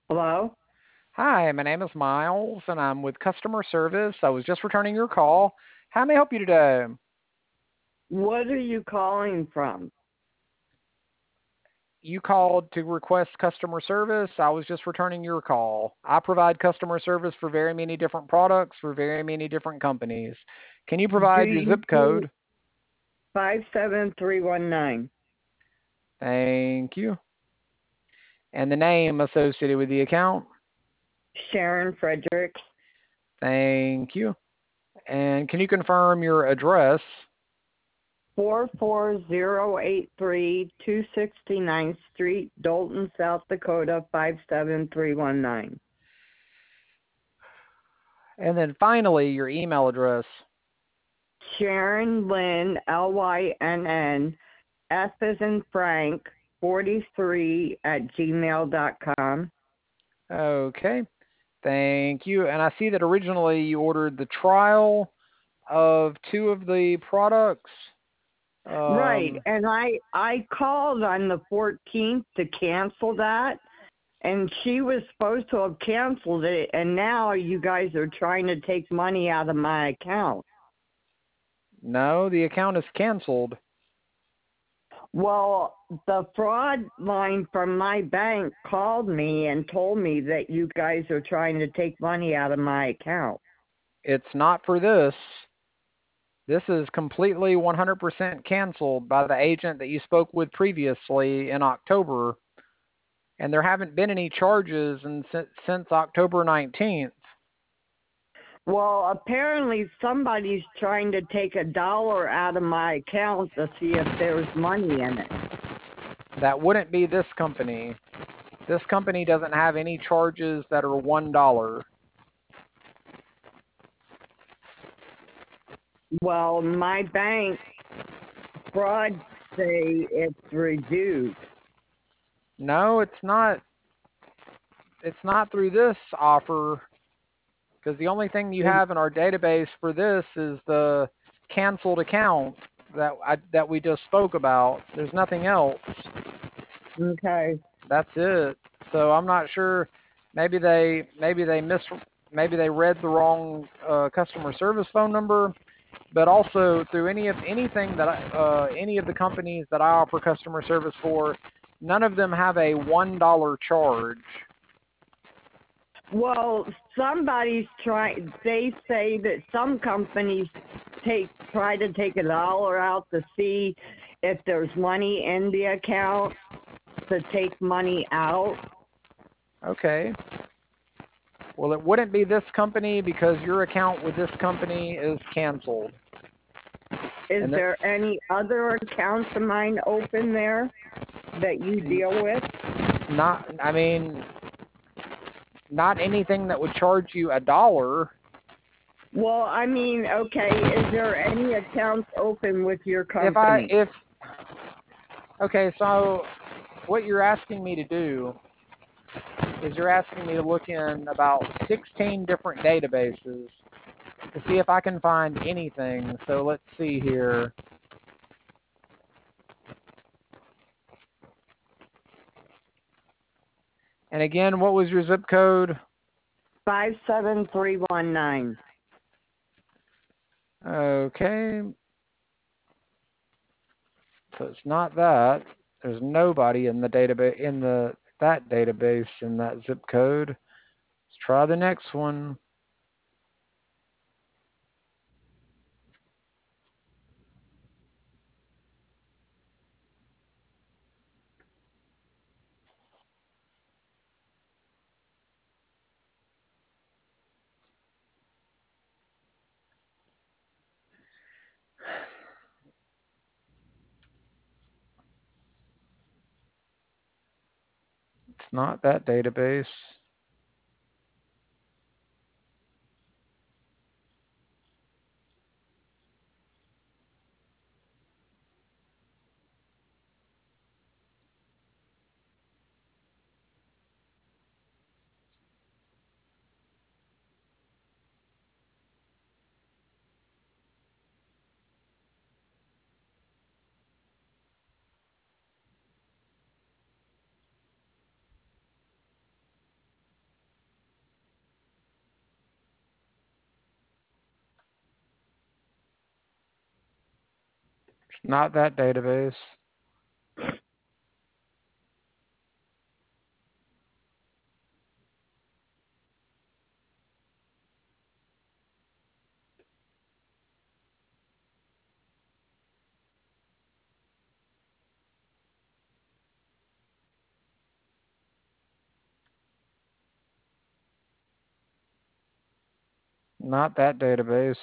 Hello? Hi, my name is Miles, and I'm with customer service. I was just returning your call. How may I help you today? What are you calling from? You called to request customer service. I was just returning your call. I provide customer service for very many different products for very many different companies. Can you Do provide your you zip do code? 57319? Thank you. And the name associated with the account? Sharon Fredericks, Thank you. And can you confirm your address? 44083 269th Street, Dalton, South Dakota 57319. And then finally, your email address. Sharon Lynn, LYNN, F as in Frank, 43 at gmail.com. Okay. Thank you. And I see that originally you ordered the trial of two of the products. Right, Um, and I called on the 14th to cancel that, and she was supposed to have canceled it, and now you guys are trying to take money out of my account. no, the account is canceled. Well, the fraud line from my bank called me and told me that you guys are trying to take money out of my account. It's not for this. This is completely 100% canceled by the agent that you spoke with previously in October, and there haven't been any charges since October 19th. Well, apparently somebody's trying to take $1 out of my account to see if there's money in it. That wouldn't be this company. This company doesn't have any charges that are $1. Well, my bank fraud say it's reduced. No, it's not. It's not through this offer because the only thing you have in our database for this is the canceled account that we just spoke about. There's nothing else. Okay. That's it. So I'm not sure. Maybe they read the wrong customer service phone number. But also through anything that any of the companies that I offer customer service for, none of them have a $1 charge. Well, somebody's trying. They say that some companies try to take $1 out to see if there's money in the account to take money out. Okay. Well, it wouldn't be this company because your account with this company is canceled. Is And there, there any other accounts of mine open there that you deal with? not, I mean, not anything that would charge you $1. Well, I mean, okay, is there any accounts open with your If I, company? if, okay, so what you're asking me to do is you're asking me to look in about 16 different databases to see if I can find anything. So let's see here. And again, what was your zip code? 57319. Okay. So it's not that. There's nobody in the database in the that database in that zip code. Let's try the next one. It's not that database. Not that database. Not that database.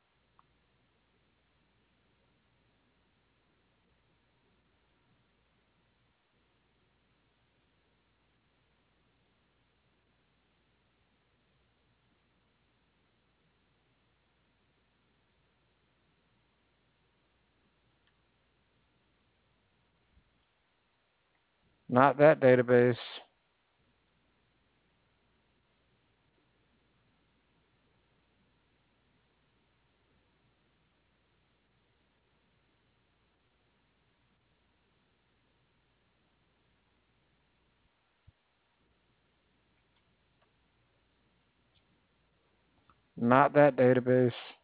Not that database. Not that database.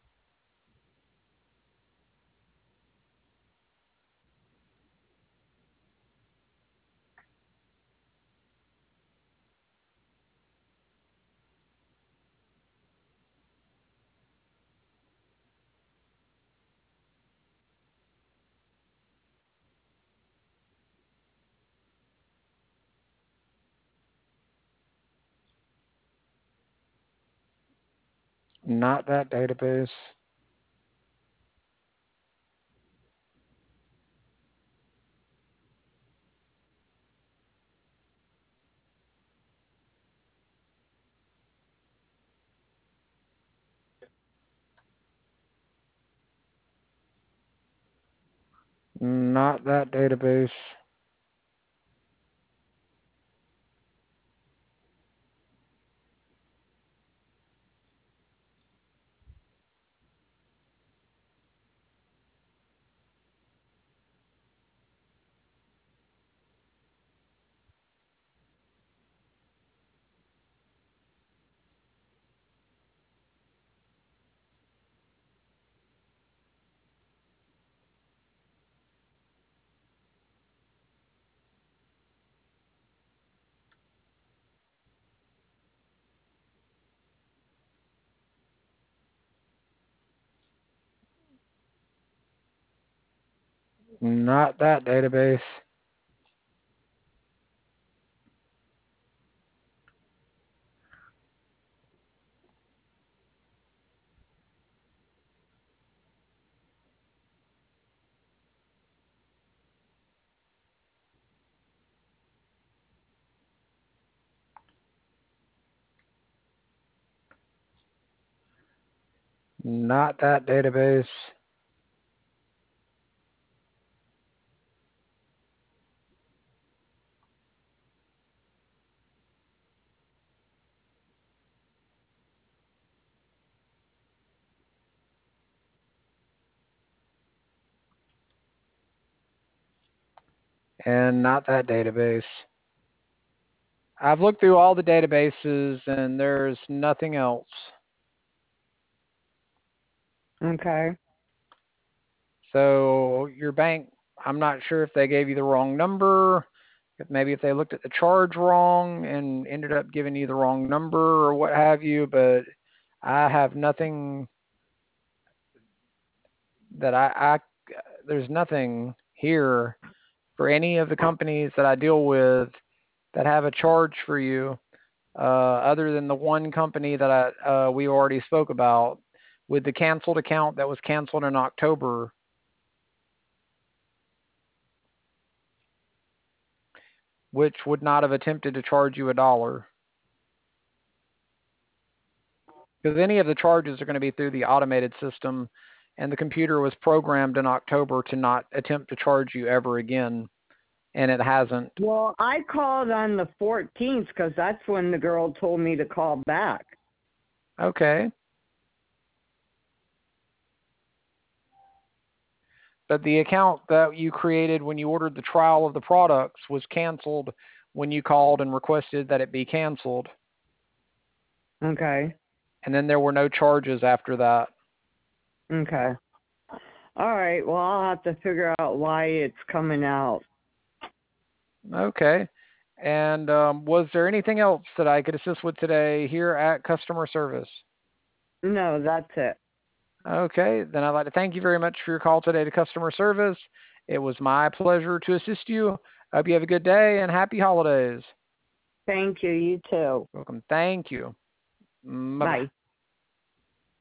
Not that database. Not that database. Not that database. Not that database. And not that database. I've looked through all the databases and there's nothing else. Okay. So your bank, I'm not sure if they gave you the wrong number, if they looked at the charge wrong and ended up giving you the wrong number or what have you, but I have nothing that there's nothing here for any of the companies that I deal with that have a charge for you, other than the one company that we already spoke about with the canceled account that was canceled in October, which would not have attempted to charge you $1. Because any of the charges are going to be through the automated system, and the computer was programmed in October to not attempt to charge you ever again, and it hasn't. Well, I called on the 14th because that's when the girl told me to call back. Okay. But the account that you created when you ordered the trial of the products was canceled when you called and requested that it be canceled. Okay. And then there were no charges after that. Okay. All right. Well, I'll have to figure out why it's coming out. Okay. And was there anything else that I could assist with today here at customer service? No, that's it. Okay, then I'd like to thank you very much for your call today to customer service. It was my pleasure to assist you. I hope you have a good day and happy holidays. Thank you. You too. Welcome. Thank you. Bye-bye. Bye.